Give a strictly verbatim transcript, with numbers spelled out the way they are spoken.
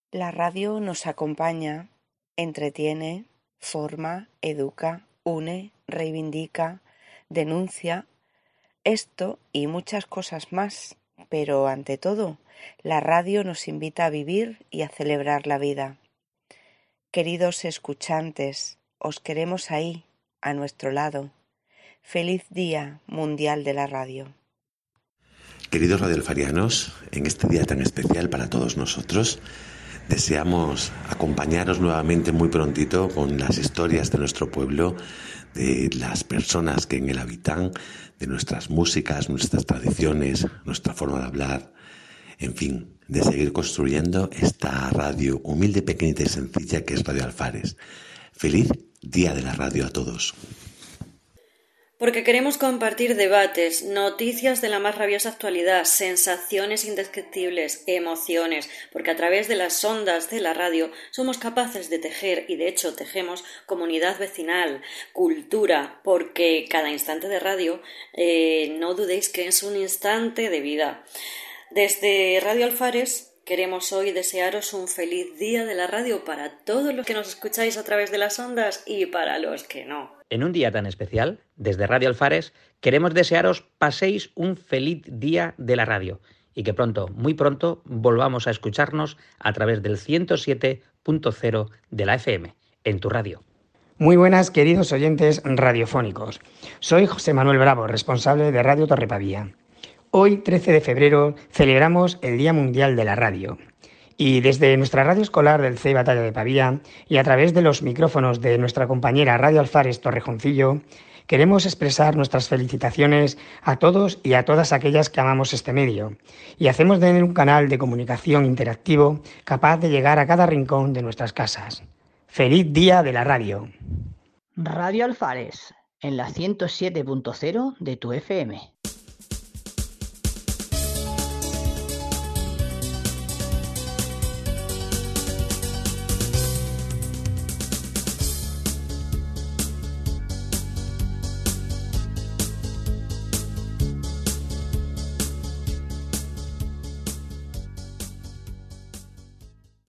La radio nos acompaña, entretiene, forma, educa, une, reivindica, denuncia, esto y muchas cosas más, pero ante todo, la radio nos invita a vivir y a celebrar la vida. Queridos escuchantes, os queremos ahí, a nuestro lado. Feliz Día Mundial de la Radio. Queridos radioalfarianos, en este día tan especial para todos nosotros, deseamos acompañaros nuevamente muy prontito con las historias de nuestro pueblo, de las personas que en él habitan, de nuestras músicas, nuestras tradiciones, nuestra forma de hablar, en fin, de seguir construyendo esta radio humilde, pequeñita y sencilla que es Radio Alfares. Feliz Día de la Radio a todos. Porque queremos compartir debates, noticias de la más rabiosa actualidad, sensaciones indescriptibles, emociones, porque a través de las ondas de la radio somos capaces de tejer, y de hecho tejemos, comunidad vecinal, cultura, porque cada instante de radio, eh, no dudéis que es un instante de vida. Desde Radio Alfares queremos hoy desearos un feliz día de la radio para todos los que nos escucháis a través de las ondas y para los que no. En un día tan especial, desde Radio Alfares, queremos desearos paséis un feliz día de la radio y que pronto, muy pronto, volvamos a escucharnos a través del ciento siete punto cero de la F M, en tu radio. Muy buenas, queridos oyentes radiofónicos. Soy José Manuel Bravo, responsable de Radio Torrepavía. Hoy, trece de febrero, celebramos el Día Mundial de la Radio. Y desde nuestra radio escolar del C I Batalla de Pavía y a través de los micrófonos de nuestra compañera Radio Alfares Torrejoncillo, queremos expresar nuestras felicitaciones a todos y a todas aquellas que amamos este medio y hacemos de él un canal de comunicación interactivo capaz de llegar a cada rincón de nuestras casas. ¡Feliz Día de la Radio! Radio Alfares, en la ciento siete punto cero de tu F M.